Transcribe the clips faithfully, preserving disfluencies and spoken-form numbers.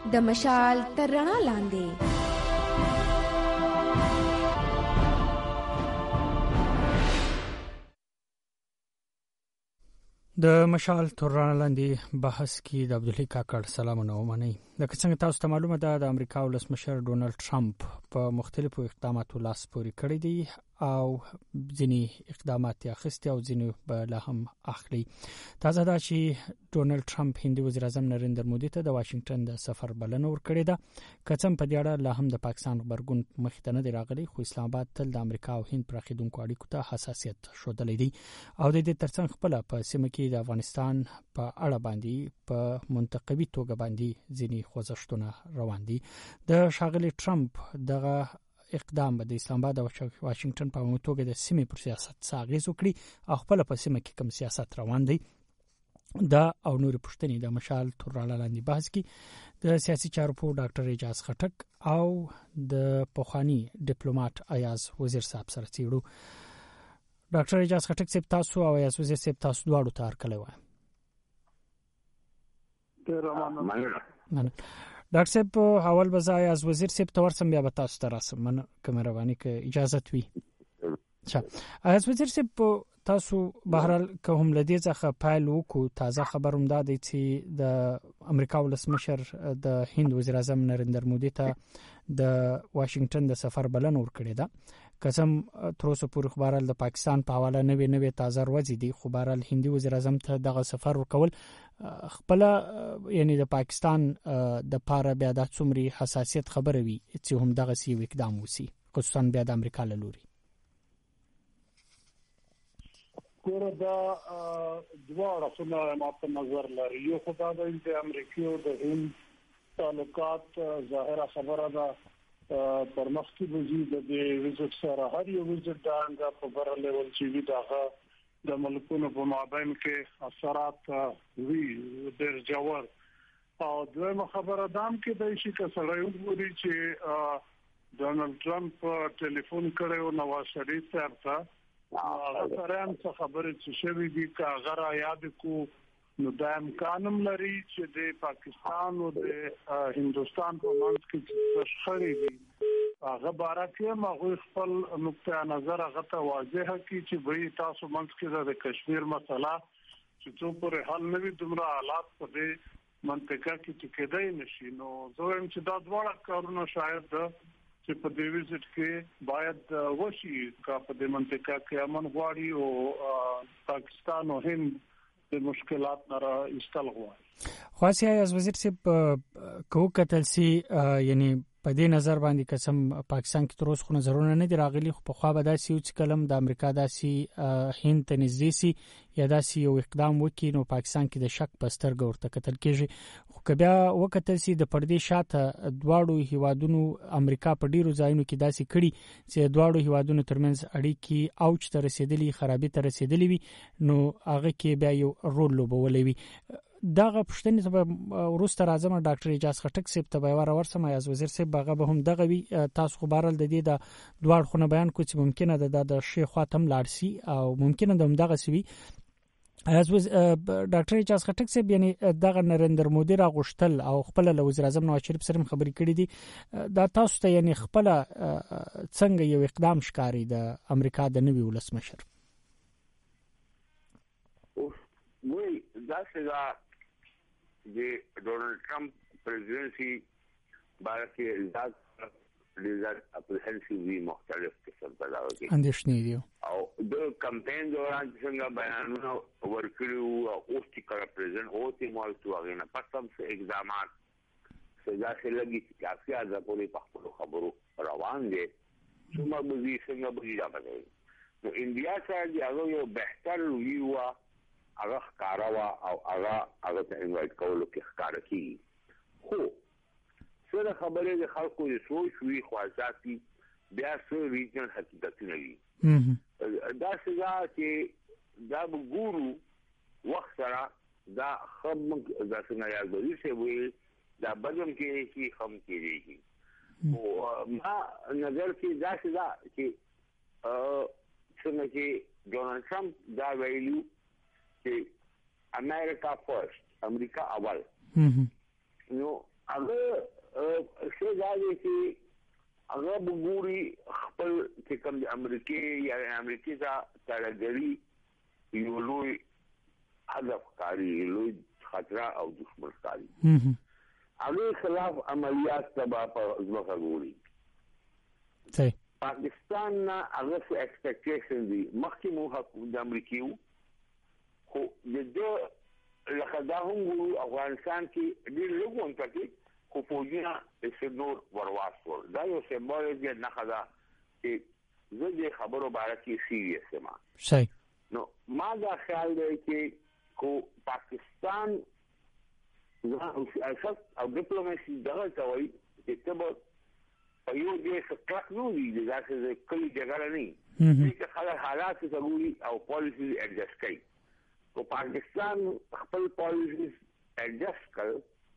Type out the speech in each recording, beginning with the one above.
د مشال تر رڼا لاندې. د مشال تر رڼا لاندې بحث کې د عبدالحی کاکړ سلامونه ومنئ. لکه څنګه تاسو ته معلومه ده د امریکا ولسمشر ډونالد ټرمپ په مختلفو اقداماتو لاس پورې کړی دی او ځینې اقدامات یې اخیستي او ځینې به لا هم اخلي. تازه دا چې ډونالد ټرمپ هندي وزیر اعظم نریندر مودي ته د واشنگټن د سفر بلنه ورکړې ده. که څه هم په دې اړه لا هم د پاکستان غبرګون مخې ته نه دی راغلی، خو اسلام آباد تل د امریکا او هند پراخېدونکو اړیکو ته حساسیت ښودلی دی او د دې ترڅنګ خپله په سیمه کې د افغانستان په اړه باندې په منتقبي توګه باندې ځینې خوځښتونه روان دي. د ښاغلي ټرمپ دغه اقدام به د اسلام آباد او واشنگټن په عمومي توګه د سیمې پر سیاست څه اغېز وکړي او خپله په سیمه کې کوم سیاست روان دی. دا او نورې پوښتنې د مشال تر رڼا لاندې بحث کې د سیاسي چارو په ډاکټر اعجاز خټک او د پخواني ډیپلوماټ ایاز وزیر صاحب سره څېړو. ډاکټر اعجاز خټک صاحب تاسو او ایاز وزیر صاحب تاسو دواړو ته هرکلی وایم. ډاکټر صاحب اول به زه ایاز وزیر صاحب ته ورسم بیا به تاسو ته راسم، من که مهرباني که اجازت وي. ایاز وزیر صاحب تاسو بهرحال که هم له دې څخه پیل وکړو، تازه خبر هم دا دی چې د امریکا ولسمشر د هند وزیر اعظم نریندر مودي ته د واشنگټن د سفر بلنه ورکړې ده. قسم تر اوسه پورې خو بهرحال د پاکستان په حواله نوې نوې تازه ورځې دي، خو بهرحال هندي وزیر اعظم ته دغه سفر ورکول خپله یعنی د پاکستان د پاره بیا د څومره حساسیت خبره وي چې هم دغه سی اقدام وسی، خصوصا بیا د امریکا له لوري. ګوره دا دوه اړخونه ما په نظر لري. یو خو دا د امریکا او د هند تعلقات ظاهره خبره ده پر مخکې وزي د وزټ سره هر یو وزټ دا څنګه په بر لیول چې وی داغه د ملکونو په مابین کې اثرات وی ډېر جوړ. او دویمه خبره دام کې د شي کسړی وګوري چې ډونالد ټرمپ ټلیفون کړو نواز شریف صاحب ته هغه سره هم څه خبرې چې شوې دي کا غره یاد کو نو دا امکانم لري چې د پاکستان او د هندستان په منځ کې څه شخړې دي هغه بارکه مغوی خپل نقطه نظر هغه ته واضح کی چې وای تاسو منځ کې د کشمیر مسله چې څو پر حل نه وي دومره حالات په دې منطقه کې چې کېدای نشي. نو زه هم چې دا دواړه کارونه شاید چې په دې وزټ کې باید وشي کا په دې منطقه کې امن غواړي او پاکستان او هند د مشکلات نه را ایستل غواړي. خاصه از وزیر صاحب کو کتل سي یعنی په دې نظر باندې قسم پاکستان کې تر اوسه خو نظرونه نه دی راغلي، خو په خوا به داسي چې کلم د امریکا داسي هند ته نږدې سي یا داسي یو اقدام وکړي نو پاکستان کې د شک په سترګه ورته کتل کېږي. خو که بیا وکتل سي د پردې شاته دواړو هیوادونو امریکا په ډیرو ځایونو کې داسي کړي چې دواړو هیوادونو ترمنځ اړیکې اوج ته رسیدلي خرابې ته رسیدلي وي نو هغه کې بیا یو رول لوبولې وي. دغه پښتنې ته ورسته راځم ډاکټر اعجاز خټک صاحب ته به ورسم ایاز وزیر صاحب هغه به هم دغه وی تاسو خو بهرال د دې د دوړ خونه بیان کو چې ممکنه ده د شیخ خاتم لارسي او ممکنه ده دغه سوي ایاز ډاکټر اعجاز خټک صاحب یعنی دغه نریندر مودي را غشتل او خپل له وزیر اعظم نواز شریف سره خبرې کړې دي دا تاسو ته یعنی خپل څنګه یو اقدام ښکاری د امریکا د نوي ولسمشر وای دا څنګه د ډونالد ټرمپ پریزیدنسي باندې ریزالت ریزالت اپریهنسیو وی مختلف قسم پیدا وکړي اندېښنې دي او د کمپاین دوران څنګه بیانونه ورکړو او اوس چې کړه پریزیدنت هوته مال تو هغه نه پاتم څه اقدامات سزا سره لګي چې کافي ازا پورې په خپل خبرو روان دي څومره به څنګه به دا باندې نو انډیا سره یو یو بهتر ویوا هغه ښکارا او هغه هغه ته انوایټ کولو کې ښکارا کی خو سره خبرې د خلکو د سوچ وی خواځاتي بیا سره ریجنل حقیقت نه وي دا څنګه چې دا ګورو وخت سره دا خم دا څنګه یاد وي چې وی دا بدم کې شي خم کېږي او ما نظر کې دا څنګه چې څنګه چې ډونالد ټرمپ دا ویلو چې امریکا فرست امریکا اول نو هغه څه ځای کې هغه وګوري خپل چې کوم د امریکای یا امریکای ته تړګري یو لوی هدف کاری لوی خطر او دښمن کاری هغه خلاف عملیات تبا په ځمکه ګوري. صحیح. پاکستان نه هغه څه ایکسپیکټیشن دي مخکې مو حکومت د امریکایو خو د دې لکه دا هم افغانستان کې ډېر لږون پکې خو فوجونه یې نور ورواستول. دا یو سمبول دی نه خدا چې زه دې خبرو باره کې سیریس یم. صحیح. نو ما دا خیال دی چې کو پاکستان سیاست او ډیپلوماسي دغه کوي چې تبه په یو دې څخه نو دي داسې کلی جګړه نه چې خلک حالات ته او پالیسي اډجسټ کوي. کو پاکستان خپل پالیسي اډجسټ کړ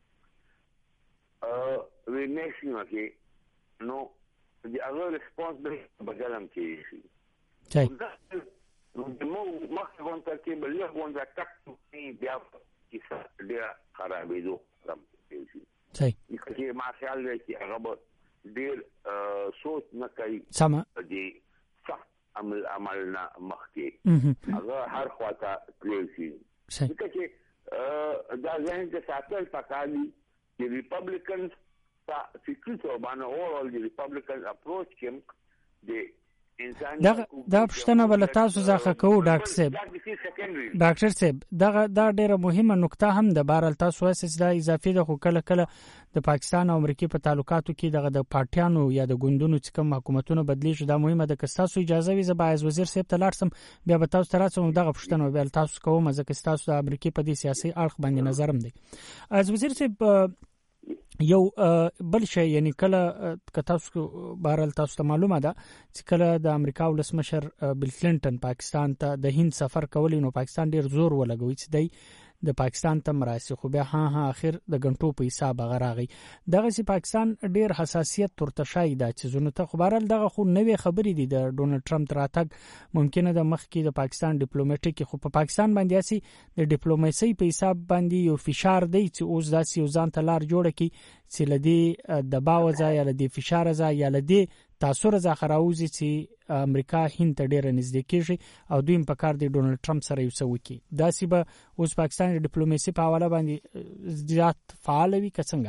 ا وینېشن کې نو د هغه ریسپانس به بدلم کیږي. صحیح. نو مخکې غونډه کې بل یو غونډه تاسو کې بیا کیسه ډېر خرابې دو رم کیږي. صحیح. چې ما خیال دی چې هغه ډېر سوچ نه کوي سم دي سخت عمل عملنا مخکې هغه هر خواته کلیږي. صحیح. چې دا ځین چې ساتل پکالي The Republicans, فکری توبانه اورال the Republican approach کوم د انسان دا دا پښتنه بل تاسو ځخه کوو ډاکټر صاحب. ډاکټر صاحب دا دا ډیره مهمه نقطه هم د بارل تاسو اساس دا اضافي د خو کله کله د پاکستان او امریکای په تعلقاتو کې دغه د پارټیانو یا د ګوندونو چې کوم حکومتونه بدلیږي دا مهمه ده. که تاسو اجازه وي زه باید وزیر صاحب ته لاړ سم بیا به تاسو ترڅو دغه پښتنه بل تاسو کوم ځکه تاسو د امریکای په دې سیاسي اړخ باندې نظرم دی. از وزیر صاحب یو بل شی یعنی کله که تاسو بهرال تاسو ته معلومه ده چې کله د امریکا ولسمشر بل کلینټن پاکستان ته د هند سفر کولی نو پاکستان ډیر زور ولګوي چې دی د پاکستان ته مراسي خو بیا ها ها اخر د غنټو په حساب غراغي دغه سي پاکستان ډیر حساسیت ترته شای دا چې زونه ته خبرال دغه خو نوې خبرې دي د ډونلډ ټرمپ تراتګ ممکنه د مخ کې د پاکستان ډیپلوماټیک خو په پاکستان باندې اسی د ډیپلوماسي په حساب باندې یو فشار دی چې اوس داسې یو ځان ته لار جوړه کی چې لدی دباو ځای یا لدی فشار ځای یا لدی تاثیر ځخه راوځي چې امریکا هند ته ډیره نږدې کیږي او دوی په کار دی ډونلډ ټرمپ سره یو څه وکي دا سی به اوس پاکستان د ډیپلوماسي په حواله باندې زیات فعال وي که څنګه؟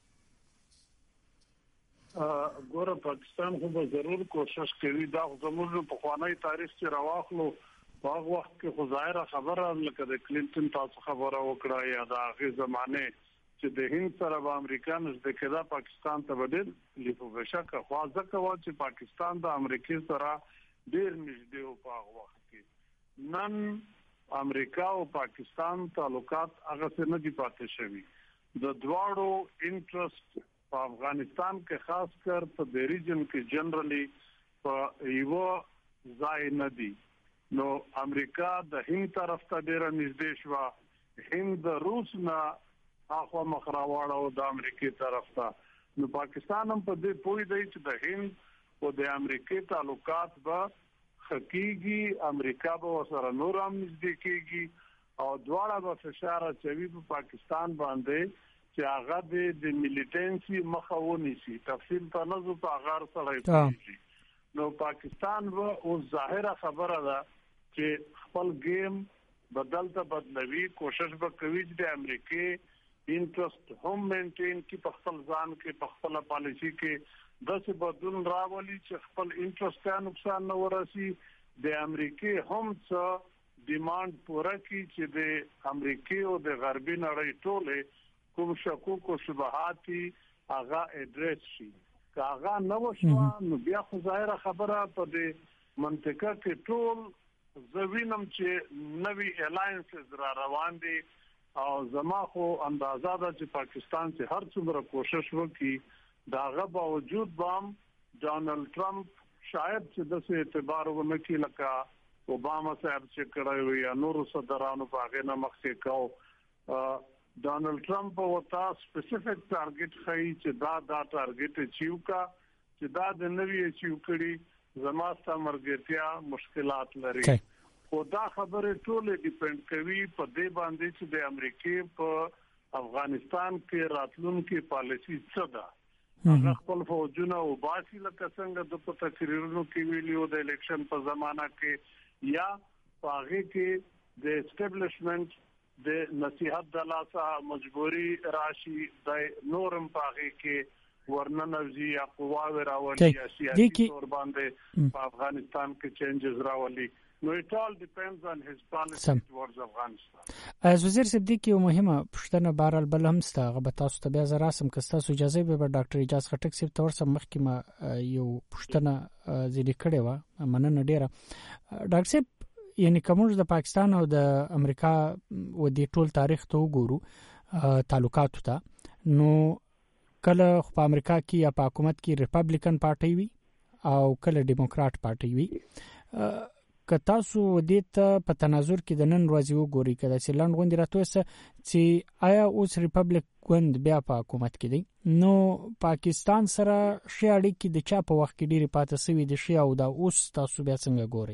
ګوره پاکستان خو به ضرور کوشش کوي دا زموږ په خوانی تاریخ کې راوخلو په هغه وخت کې خو ظاهره خبره لکه د کلینټن تاسو خبره وکړه یا د هغه زمانه چې د هند سره به امریکا نږدې کېدا پاکستان ته بدل لیکو بشکه خو ځکه و چې پاکستان د امریکای سره ډیر نږدې او په هغه وخت کې نن امریکا او پاکستان تعلقات هغه څه نه دي پاتې شوي د دواړو انټرست په افغانستان کې خاص کر په د ریجن کې جنرالي په یو ځای نه دي نو امریکا د هند طرف ته ډیر نږدې شو هند د روس نه اخوا مخراواړه او د امریکای طرف ته نو پاکستان هم په دې پوي دی چې د هند او د امریکای تعلقات به حقيقي امریکا به سره نور هم نږدې کیږي او دواړه به فشار اچوي په پاکستان باندې چې هغه د ملیټنسي مخاوني شي تفصیل ته نه زو په غار سره کوي نو پاکستان و او ظاهره خبره ده چې خپل گیم بدل ته بدلوي کوشش به کوي چې د امریکای انټرست هم مینټین کی په خپل ځان کې په خپل پالیسی کې داسې بدلون راولي چې خپل انټرست ته نقصان نه ورسي د امریکای هم څه ډیماند پوره کی چې د امریکای او د غربي نړۍ ټوله کوم شکوک او شبهات هغه اډریس شي که هغه نه وشو نو بیا خو ظاهره خبره په دې منطقه کې ټول زوینم چې نوی الاینسز را روان دي او زما خو اندازه ده چې پاکستان چې هر څومره کوشش وکړي داغه باوجود بام ډونلډ ټرمپ شاید چې د څه اعتبار ونکړي لکه اوباما صاحب چې کړی وي یا نور صدرانو په هغه نه مخکې کو ډونلډ ټرمپ او تاسو سپیسیفیک ټارګټ خي چې دا دا ټارګټ اچیو کا چې دا د نوې اچیو کړي زما ستمرګتیا مشکلات لري خو دا خبره ټوله ډیپند کوي په دې باندې چې د امریکای په افغانستان کې راتلونکي پالیسي څه ده هغه خپل فوجونه او باسي لکه څنګه د په تقریرونو کې ویلو د الیکشن په زمانہ کې یا هغه کې د اسټابلیشمنت د نصيحت د لاسه مجبوري راشي د نورم پاغي کې ورننوزي یا قواوی راولي یا سیاسي تور باندې په افغانستان کې چینجز راولي. نو it all depends on his policy towards Afghanistan. از وزیر صدیق یو مهمه پښتنه بهرال بل هم ستغه به تاسو ته بیا زراسم که تاسو اجازه به ډاکټر اجازه خټک سیب تور سم مخکې ما یو پښتنه ځلې کړې و مننه ډیره ډاکټر سیب یعنی کومج د پاکستان او د امریکا و د ټول تاریخ ته وګورو تعلقات ته نو کله په امریکا کې یا په حکومت کې ریپابلیکن پارټي وي او کله ډیموکرات پارټي وي که تاسو د ته په تناظر کې د نن ورځې وګورئ کله چې لاند غونډه راتوسه چې آیا اوس ریپابلیک ګوند بیا په حکومت کې دی نو پاکستان سره شي اړیکې د چا په وخت کې ډیره پاتې سوي د شي او دا اوس تاسو بیا څنګه ګورئ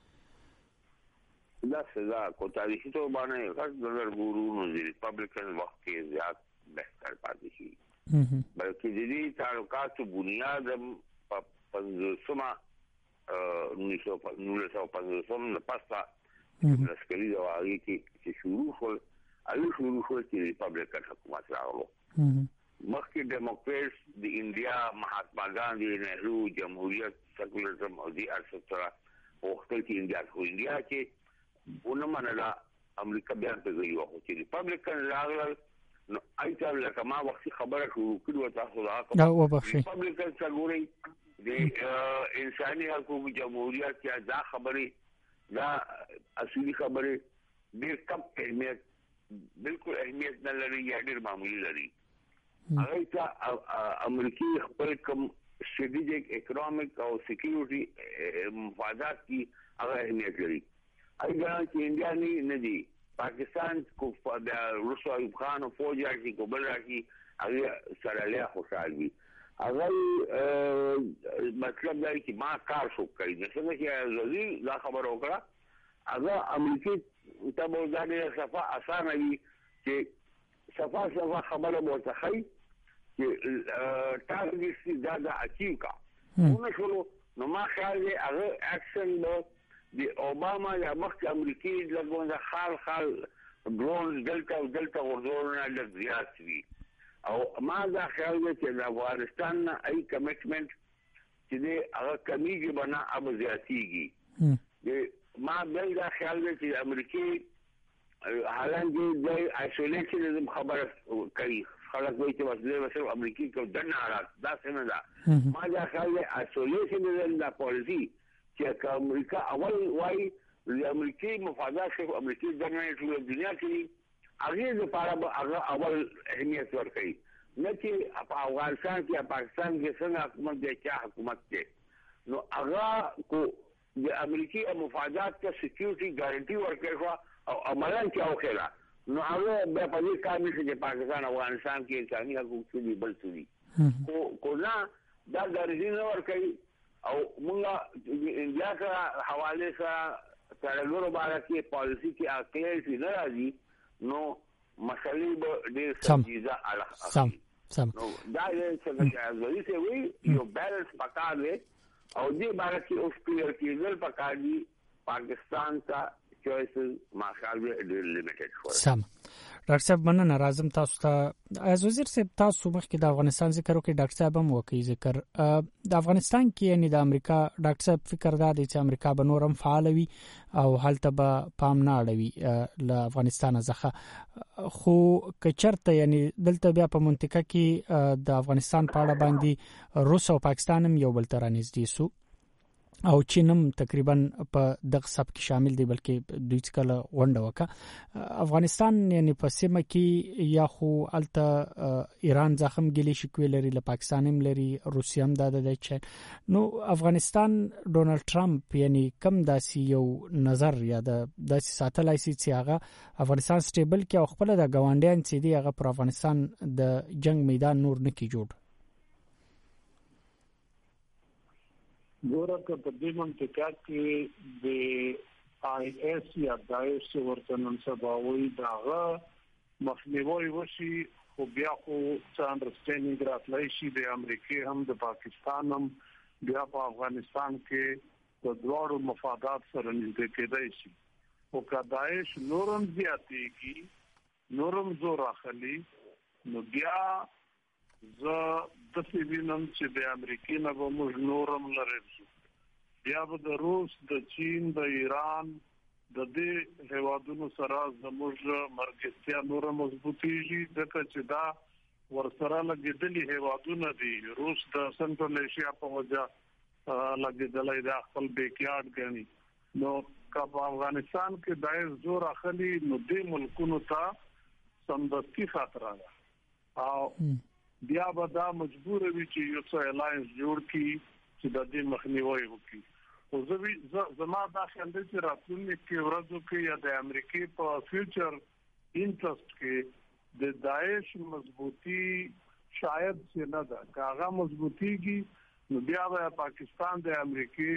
دا سزا کو تاریخي تو باندې غږ نظر ګورو نو د ریپابلیکن وخت کې زیات بهتر پاتې شي بلکې د دې تعلقاتو بنیاد په پنځوسمه انیس سو پنځوسم نه پاسه د سکري د واغې کې چې شروع شول علي شروع شول چې ریپابلیکن حکومت راغلو مخکې ډیموکریټس د انډیا مهاتما ګاندھی نهرو جمهوریت سیکولرزم او د ارسطرا وختل کې انډیا خو انډیا کې ونه منله امریکا بیا په ځای وو چې ریپابلیکن راغلل نو ایته لکه ما وختي خبره شروع کړو تاسو دا او بخښي ریپابلیکن څنګه د انساني حقوقو جمهوریت یا دا خبره دا اصلي خبره ډېر کم اهمیت بالکل اهمیت نه لري یا ډېر معمولی لري هغه ته امریکای خپل کوم strategic economic او security مفادات کی هغه اهمیت لري اګه چې انډیا نه دی پاکستان کو د روس او افغان فوج راځي کو بل راځي هغه سره له خوشاله وي هغه مطلب دا چې ما کار شو کوي د څنګه چې زوی دا خبر وکړه هغه امریکای ته مو ځانې صفه اسانه وي چې صفه صفه خبره متخی چې تاسو دا د اچیو کا نو شلو نو ما خیال دی هغه اکشن د اوباما یا مخکې امریکای لګونه خال خال ډرون دلته او دلته ورځونه لږ زیات وي او ما دا خیال دی چې د افغانستان نه ای کمیټمنټ چې دی هغه کمیږي بنا اب زیاتیږي ما بل دا خیال دی چې امریکای حالانکه د آیسولیشنزم خبره کوي خلک وایي چې وسله وسله امریکای کو دنه حالات دا څنګه ده ما دا خیال دی آیسولیشنزم دا پالیسی چې امریکا اول وایي د امریکای مفادات شو امریکای دنه ټول دنیا کې هغه لپاره هغه اول اهمیت ورکړي نه چې په افغانستان کې یا پاکستان کې څنګه حکومت دی چې حکومت دی نو هغه کو د امریکای مفادات ته سکیورټي ګارانټي ورکړي او عملاً کې او خلا نو هغه به په دې کار نشي چې پاکستان افغانستان کې انساني حقوق دي بل څه دي کو کو نه دا ګارانټي نه ورکړي او موږ انډیا سره حواله سره ترګورو باندې پالیسی کې اکلیرټي نه راځي نو مسلې به ډېر سنجیده اړه سم سم نو دا چې څنګه چې وي یو بیلنس پکار دی او دې باندې کې اوس کلیر کېدل پکار دي پاکستان ته چويسز ماخاله ډېر لیمیټډ شو سم ډاکټر صاحب مننه راځم تاسو ته از وزیر صاحب تاسو مخکې د افغانستان ذکر وکړئ ډاکټر صاحب هم وکړي ذکر د افغانستان کې یعنی د امریکا ډاکټر صاحب فکر دا دی چې امریکا به نورم فعال وي او هلته به پام نه اړوي له افغانستان څخه خو کچرته یعنی دلته بیا په منطقه کې د افغانستان په اړه باندې روس او پاکستان هم یو بل تر نږدې سو او چینم تقریبا په دغه سب کې شامل دي بلکې دوی څخه غونډه وکړه افغانستان یعنی په سیمه کې یا خو الته ایران زخم ګلی شکوي لري له پاکستان هم لري روسیا هم د د چې نو افغانستان ډونالد ټرمپ یعنی کم داسي یو نظر یا د داسي ساتلای سي چې هغه افغانستان سټیبل کې او خپل د ګاونډیان چې دی هغه پر افغانستان د جنگ میدان نور نه کی جوړ ګوره که په دې منطقه کې د آی ایس یا داعش ورته نن سبا وایي داغه مخنیوي وشي خو بیا خو څه انډرستانډینګ راتلای شي د امریکای هم د پاکستان هم بیا په افغانستان کې د دوړو مفادات سره نږدې کېدای شي او که داعش نورم زیاتېږي نورم زور اخلي نو بیا زه د فیلینم چې د امریکای نه به موږ نورم لرې بیا به د روس د چین د ایران د دې هیوادونو سره زموږ مرکزیت نور مضبوطیږي ځکه چې دا ورسره لګیدلي هیوادونه دي روس د سنټرل ایشیا په وجه لګیدلای د خپل بیکیارد غني نو کله افغانستان کې دایز زور اخلي نو د ملکونو ته سمدستي خطر راغی او بیا به دا مجبور وي چې یو څه الاینس جوړ کړي چې د دې مخنیوي وکړي او زه زما دا خیال دی چې راتلونکي کې ورځو کې یا د امریکای په فیوچر انټرست کې د داعش مضبوطی شاید څه نه ده کاغه مضبوطیږي نو بیا به پاکستان د امریکای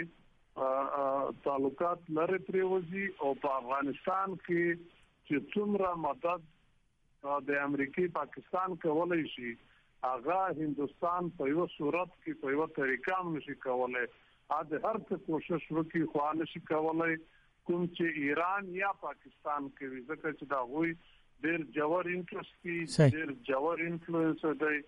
تعلقات لري پریوزي او په افغانستان کې چې څومره مدد د امریکای پاکستان کولای شي هغه هندستان په یو صورت کې په یو طریقه نشي کولای اته هر څه کوشش وکړي خو نه شي کولای کوم چې ایران یا پاکستان کې ځکه چې دا وایي ډېر جوړ انټرست دی ډېر جوړ انفلوئنس دی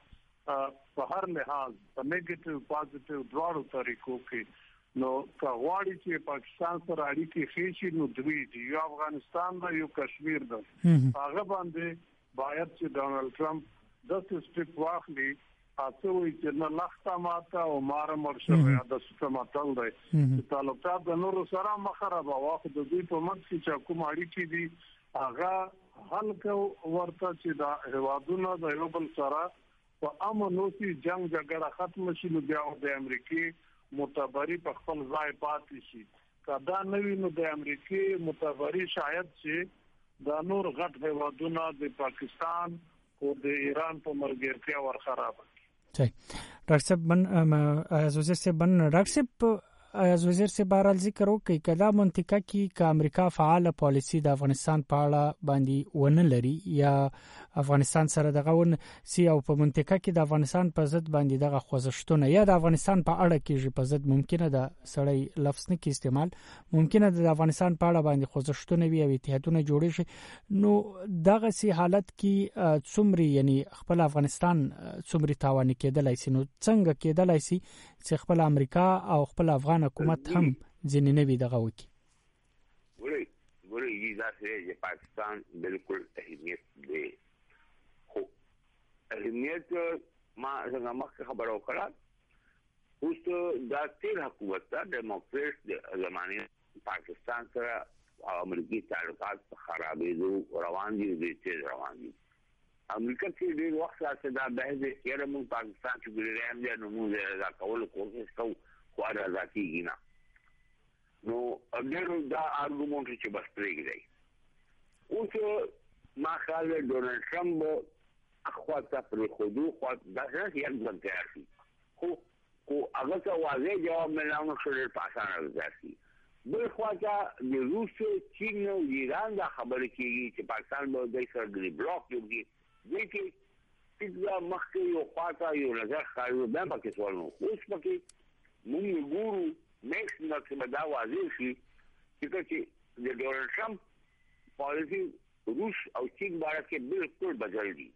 په هر لحاظ په نیگیټیو پوزټیو دواړو طریقو کې نو کاوړی چې پاکستان سره اړیکې خېشي نو دوی دی یو افغانستان دا یو کشمیر دا هغه باندې باید چې ډونالد ټرمپ د سټیپ واخلي تاسو وی چې نه لخته ماته او مار مرشد یا د سیستماتل دی تعلقات د نورو سره مخرب او واخد د دوی په منځ کې چې کوم اړیکې دي هغه حل کو ورته چې د هوادونو د یو بل سره په امن او سي جنگ جګړه ختم شي نو بیا د امریکای متبري په خپل ځای پاتې شي کدا نوی نو د امریکای متبري شاید چې د نور غټ هوادونو د پاکستان او د ایران په مرګرتیا ور خراب صحیح ډاکټر صاحب من از وزیر سے بن ډاکټر صاحب از وزیر سے بهرال ذکر وکړي کدا منطقه کې ک امریکا فعال پالیسی د افغانستان په اړه باندې ونه لري یا افغانستان سره دغه ون سی او په منطقه کې د افغانستان په ضد باندې دغه خوځښتونه یا د افغانستان په اړه کې په ضد ممکنه ده سړی لفظ نه کې استعمال ممکنه ده د افغانستان په اړه باندې خوځښتونه وي او اتحادونه جوړ شي نو دغه سي حالت کې څومره یعنی خپل افغانستان څومره تاوان کېدلای شي نو څنګه کېدلای شي چې خپل امریکا او خپل افغان حکومت هم ځینې نه وي دغه وکی ګوري ګوري دا چې پاکستان بالکل اهمیت دی خو اهمیت ما څنګه مخکې خبرو کړه اوس دا تیر حکومت د ډیموکریټ د زمانه پاکستان سره امریکای تعلقات خرابېدو روان دي د تیز روان دي امریکا کې ډېر وخت راځي دا بحث کې موږ پاکستان کې ګرځېم دي نو موږ دا کول کوشش کوو خو دا ځاتېږي نه نو ډېر دا ارګومنټ چې بس پرېږدي اوس ما خیال ډونالد ټرمپ اخواته پرې خودو خو دا څه یو ځل شي خو خو هغه ته واضح جواب ملانو شول په اسانه راځي بل خواته د روس چین او ایران دا خبره کیږي چې پاکستان به د سرګری بلاک جوړي دغه چې مخکې یو خواته یو نظر خارو د پاکستان نو اوس پکې موږ ګورو نیکسټ نو دا واضح شي چې د ډونالد ټرمپ پالیسی روس او چین باندې کې بالکل بدل دي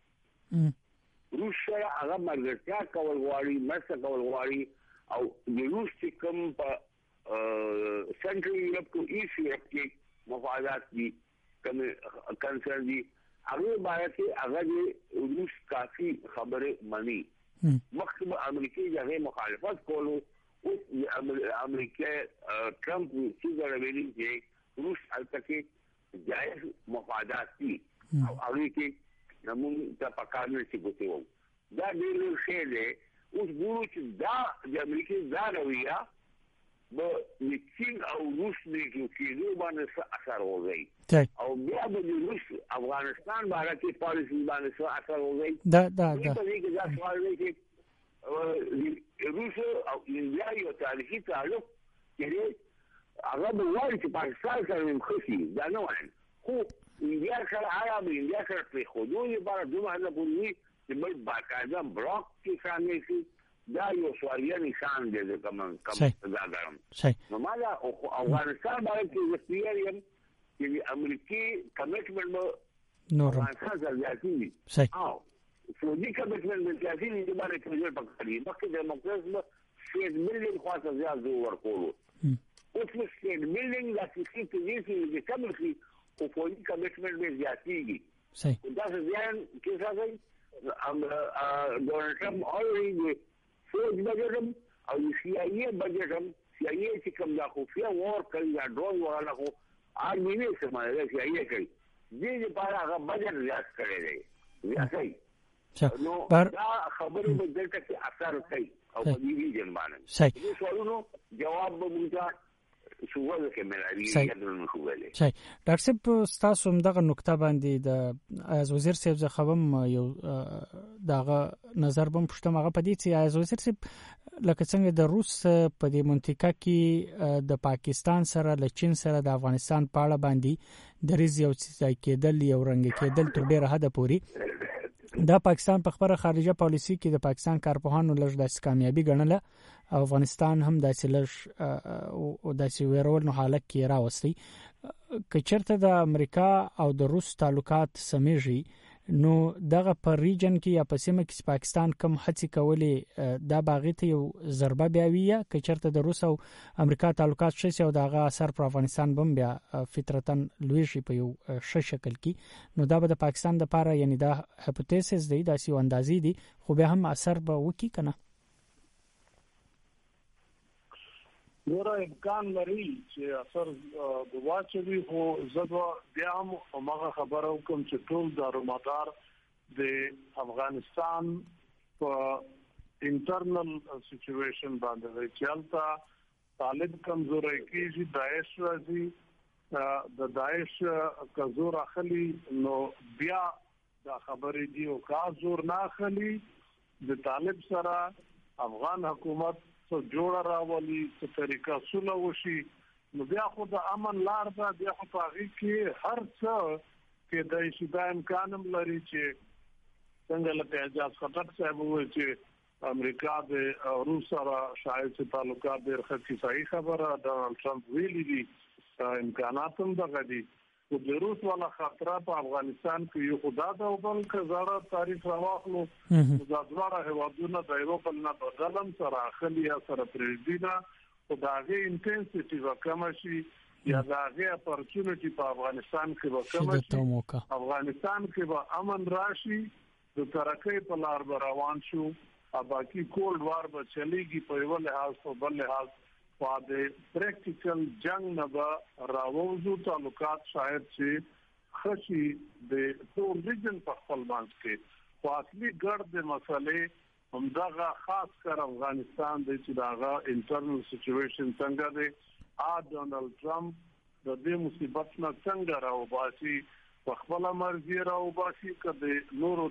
روس سره هغه مرګتیا کول غواړي مسه کول غواړي او د روس چې کوم په سنټرل یورپ کو ایست یورپ کې مفادات دي کوم کنسرن دي هغه باندې هغه روس کافي خبره مانی مخکې امریکای هغه مخالفت کولو او امریکای ټرمپ چې غوړولې چې روس البته جایز مفادات دي او هغه کې نمون د پاکستان څخه کوتو دا ډېر ښه دی اوس ګورو چې دا د امریکای دا رویه به چین او روس د کېدو باندې څه اثر وکړي او بیا به د روس افغانستان باندې کې پالیسي باندې څه اثر وکړي دا دا دا په دې کې دا سوال دی چې روس او انډیا یو تاریخي تعلق کې هغه به وایي چې پاکستان سره مخکې دا نه وایي خو انډیا سره عرب انډیا سره په خودونی بار دوه نه کوي چې بل باقاعده بلاک کې شامل شي دا یو سوالیا نشان دی چې کوم کوم دا ګرم نو مالا افغانستان باندې چې سپیریم چې امریکای کمیټمنټ نو افغانستان ځاتي صحیح او سعودي کمیټمنټ ځاتي چې باندې کومه پکړي مکه د مقصد سیټ مليون خاصه زیات زور ورکولو او چې سیټ مليون د فکري کې چې کوم شي او فولي کمیټمنټ به زیاتېږي صحیح دا ځان کې څه ام ډونالد ټرمپ اوري فوج بجټم او سی آی ای بجټم سی آی ای چې کوم دا خفیه ور کوي یا ډرون وراله خو آرمي نه سماره سی آی ای کوي دې لپاره هغه بجټ زیات کړی دی یا صحیح نو دا خبرې به دلته کې اثر کوي او په دې ریجن باندې صحیح سوالونو جواب به موږ سوال کې ملاري یادونه شوولې صحیح ډاکټر صاحب تاسو هم دغه نقطه باندې د از وزیر صاحب څخه خبم یو دغه نظر بم پښتم هغه په دې چې از وزیر صاحب لکه څنګه د روس په دې منطقه کې د پاکستان سره له چین سره د افغانستان په اړه باندې د ریز یو ځای کېدل یو رنګ کېدل تر ډیره حد پورې دا پاکستان په خبره خارجه پالیسی کې د پاکستان کارپوهانو لږ د کامیابی ګڼله او افغانستان هم د سلش او د سیورول نو حالت کې راوستي کچرته د امریکا او د روس تعلقات سمېږي نو دغه پر ریجن کې یا په سیمه کې پاکستان کم هڅې کولې دا باغې ته یو ضربه بیاویه کچرته د روس او امریکا تعلقات شې او دغه اثر پر افغانستان بم بیا فطرتن لوی شي په یو ش شکل کې نو دا به د پاکستان د لپاره یعنی دا هایپوتیسس دی دا سی اندازې دي خو به هم اثر به وکي کنه نور امکان لري چې اثر د واچوي خو زړه بیا هم هغه خبرو کوم چې ټول دارومدار د افغانستان په انټرنل سچويشن باندې چلتا طالب کمزوري کیږي داعش راځي د داعش کزور اخلي نو بیا دا خبرې دی او کا زور نه اخلي د طالب سره افغان حکومت جوړه راولي چې طریقه سوله وشي نو بیا خو د امن لار ده بیا خو هغه کې هر څه کې د شیدا امکان هم لري چې څنګه لکه اجازه خطر صاحب وایي چې امریکا د روس سره شاید چې تعلقات ډېر ښه صحیح خبره ډونالد ټرمپ ویلي دي امکانات هم دغه دي او د روس والا خطر په افغانستان کې یو خدای د وبل کزاره تاریخ راوخلو د ځوړه هوادونه د ایروپا نه بدلم سره اخلي سره پریزیدا او داغه انټنسټی وکم شي یا داغه اپورچونټی په افغانستان کې وکم شي افغانستان کې به امن راشي د ترقۍ په لار روان شو او باقي کولډ وار به چلیږي په یو لحاظ په بل لحاظ په پریکټیکل جنگ نه به راوځو تعلقات شاید چې خشي د ټول ریجن په خپل باندې کې خو اصلي ګرد د مسلې همدغه خاص کر افغانستان د چې داغه انټرنل سچويشن څنګه دی ا ډونالد ټرمپ د دې مصیبت نه څنګه راوباسي په خپل مرزي راوباسي کده نورو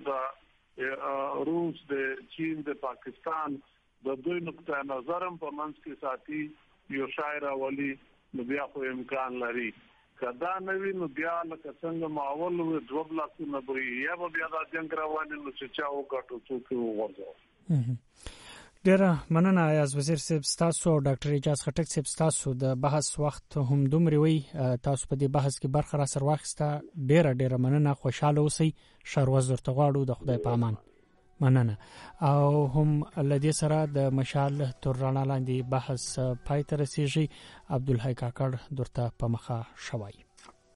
د روس د چین د پاکستان د دوی نقطه نظرم په منځ کې ساتي یو شاعر اولی نو بیا خو امکان لري کدا نوی نو بیا لکه څنګه ماول و دوه بلاکو نه بری یا بیا د جنگ روان نو چې چا وکړو څوک وګورځو ډیره مننه ایاز وزیر صاحب تاسو او ډاکټر اجازه خټک صاحب تاسو د بحث وخت هم دومره وی تاسو په دې بحث کې برخه را سر واخسته ډیره ډیره مننه خوشاله اوسئ شروز درته غواړو د خدای په امان مننه او هم لدې سره د مشال تر رڼا لاندې بحث پای ته رسیږي عبدالحی کاکړ درته په مخه شوای